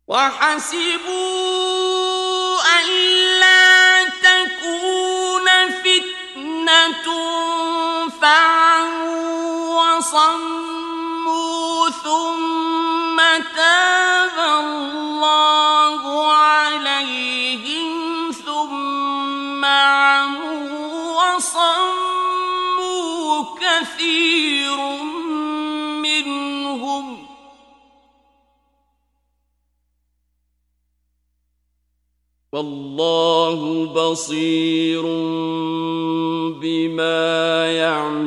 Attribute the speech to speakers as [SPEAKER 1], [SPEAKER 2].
[SPEAKER 1] وحسبوا ألا تكون فتنة فعموا وصموا ثم تاب الله عليهم ثم عموا وصموا كثير منهم والله بصير بما يعملون